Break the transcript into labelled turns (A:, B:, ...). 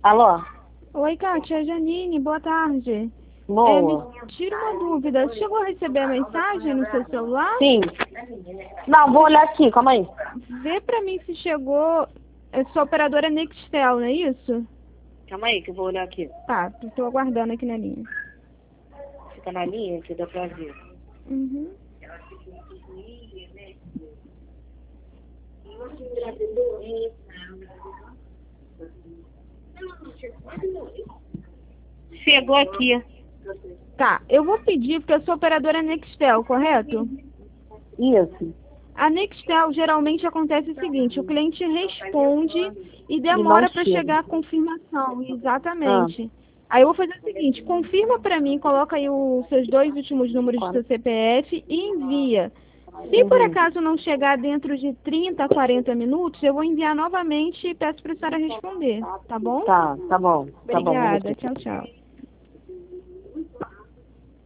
A: Alô?
B: Oi, Kátia, Janine, boa tarde.
A: Boa.
B: Me tira uma dúvida. Você chegou a receber a mensagem no seu celular?
A: Sim. Não, vou olhar aqui, calma aí.
B: Vê pra mim se chegou. Sua operadora é Nextel, não é isso?
A: Calma aí que eu vou olhar aqui.
B: Tá, tô aguardando aqui na linha.
A: Fica na linha que dá pra ver.
B: Uhum.
A: Chegou aqui.
B: Tá, eu vou pedir, porque a sua operadora é Nextel, correto?
A: Isso.
B: A Nextel geralmente acontece o seguinte, o cliente responde e
A: E não
B: demora para
A: chega.
B: chegar a confirmação,
A: Ah,
B: exatamente. Aí eu vou fazer o seguinte, confirma para mim, coloca aí os seus dois últimos números do seu CPF e envia. Se por
A: uhum.
B: acaso não chegar dentro de 30 a 40 minutos, eu vou enviar novamente e peço para a senhora responder, tá bom?
A: Tá bom. Tá bom, vou
B: Obrigada,
A: deixar.
B: tchau, tchau.